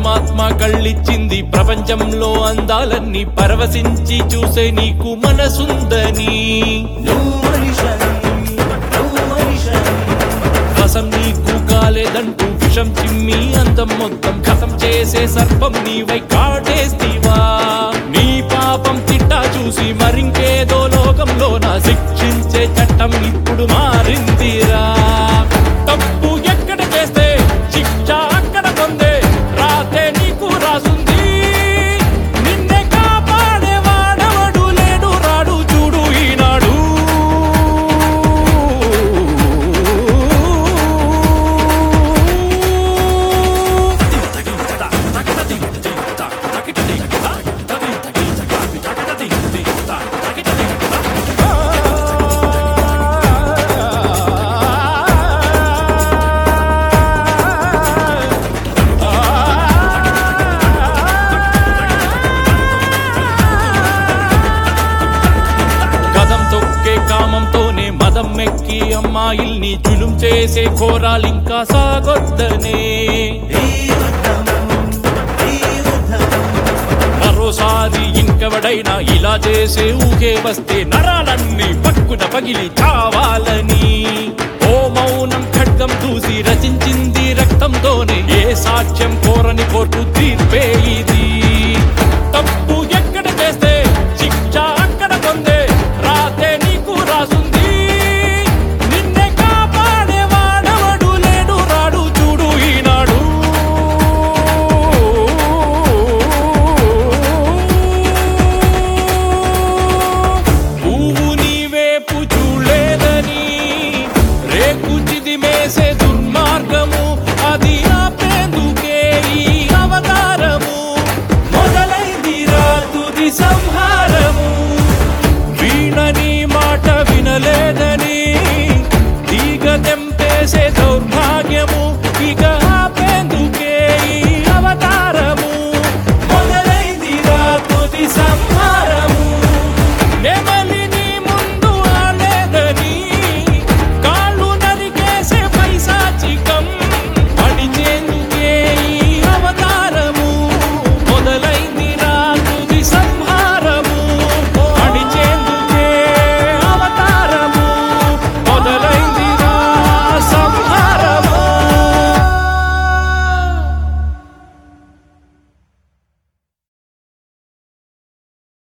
పరమాత్మ కళ్ళిచ్చింది ప్రపంచంలో అందాలన్నీ పరవశించి చూసే నీకు మనసుందని రసం నీకు కాలేదంటూ విషం చిమ్మి అందం మొత్తం ఖతం చేసే సర్పం నీవై కాటేస్తీవా నీ పాపం తిట్టా చూసి మరింకేదో లోకంలో నా శిక్షించే చట్టం ఇప్పుడు మారిందిరా తప్పు ఎక్కడ చేస్తే శిక్ష అక్కడ పొందే రాతే నీకు రాసుంది నిన్నే కాపాడే వాడవడు లేడు రాడు చూడు ఈనాడు కామంతోనే మదం మెక్కి అమ్మాయిల్ని జులుం చేసే ఘోరాలింకా సాగొద్దనే మరోసారి ఇంకెవడైనా ఇలా చేసే ఊకే వస్తే నరాలన్నీ పక్కున పగిలి చావాలని ఓ మౌనం ఖడ్గం చూసి రచించింది రక్తంతోనే ఏ సాక్ష్యం కోరని కోర్టు